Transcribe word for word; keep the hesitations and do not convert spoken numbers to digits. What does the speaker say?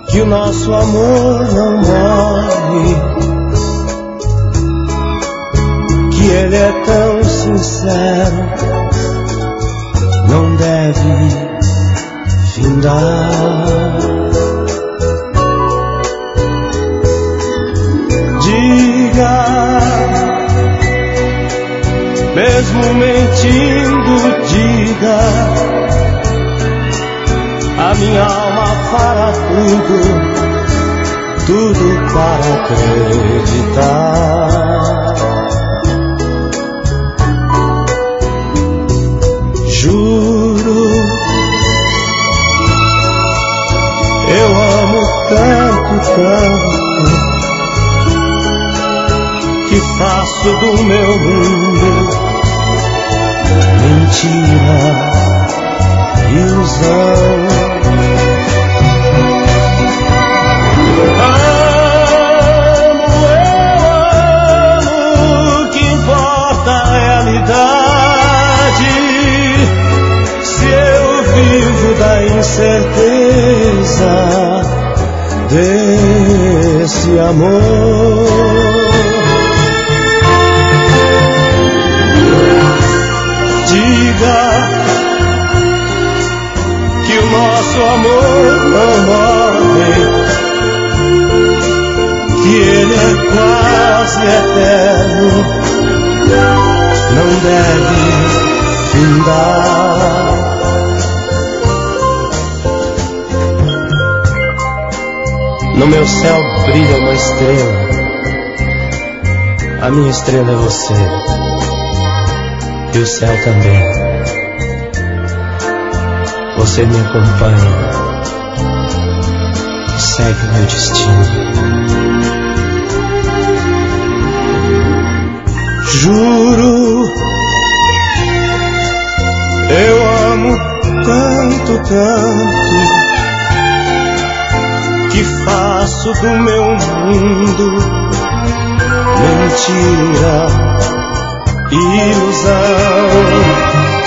que o nosso amor não morre, que ele é tão sincero, não deve findar. Diga, mesmo mentindo, diga, a minha alma fará tudo, tudo para acreditar. Juro, eu amo tanto, tanto, que faço do meu mundo mentira, ilusão. Amo, eu amo, que importa a realidade, se eu vivo da incerteza desse amor. Diga que o nosso amor não morre, que ele é quase eterno, não deve findar. No meu céu brilha uma estrela, a minha estrela é você, e o céu também. Você me acompanha, segue o meu destino. Juro, eu amo tanto, tanto, que faço do meu mundo mentira, ilusão.